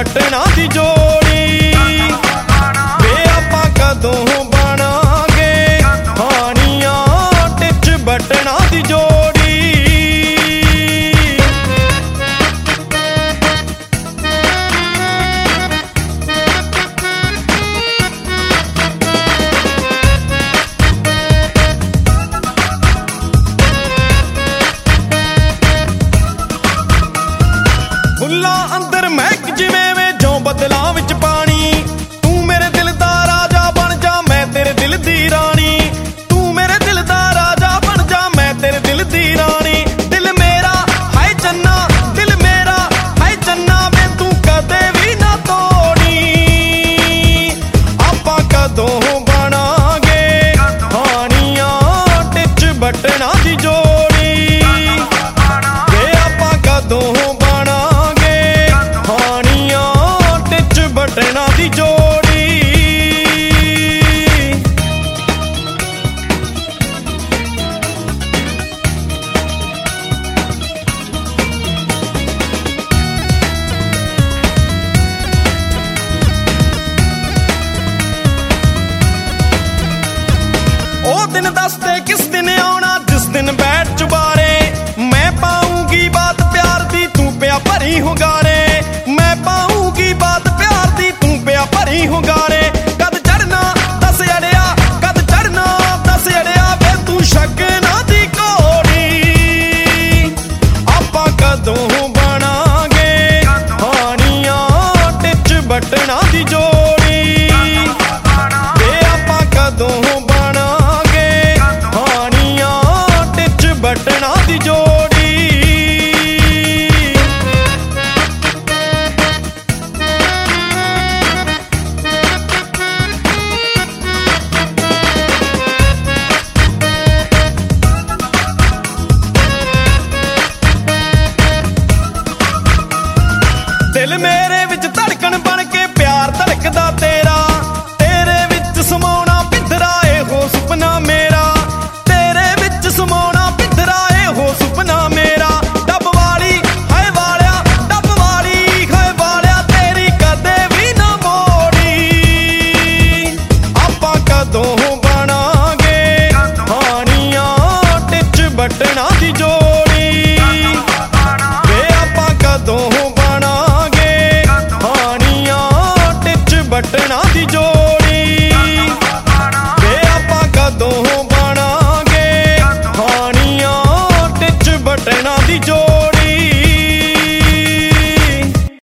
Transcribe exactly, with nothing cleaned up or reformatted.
बटना दी जोड़ी वे आपां कदों बनांगे हानियां टिच बटना दी जोड़ी। फुल्लां अंदर महक जिवें वे जो बदलां विच पानी तू मेरे दिल दा राजा बन जा मैं तेरे दिल दी रानी तू मेरे दिल दा राजा बन जा मैं तेरे दिल दी रानी। दिल मेरा हाय चन्ना दिल मेरा हाय चन्ना वे तू कदे भी ना तोड़ी आपां कदों बनांगे हानियां टिच बटना दी जोड़ी वे आपां कदों बटना दी जोड़ी। ओ दिन दसते किस दिन आना जिस दिन बैठ चुबारे मैं पाऊंगी बात प्यार दी तू पिया भरी हुंगारे मैं पाऊंगी बात प्यार दी तू पिया भरी हुंगारे। कद चढ़ना दस अड़िया कद चढ़ना दस अड़िया वे तू शगना दी घोड़ी आपां कदों बनांगे हानियां टिच बटना दी जोड़ी वे आपां कदों बनांगे हानियां टिच बटना दी जोड़ी। दिल मेरे विच धड़कन बन के प्यार धड़कदा तेरा तेरे विच समाउणा पिंजरा ए हो सुपना मेरा तेरे विच समाउणा पिंजरा ए हो सुपना मेरा। डब वाली हाय वालिया डब वाली हाय वालिया तेरी कदे भी ना मोड़ी आपां कदों बनांगे हानियां टिच बटना दी जोड़ी वे आपां कदों बटना दी जोड़ी।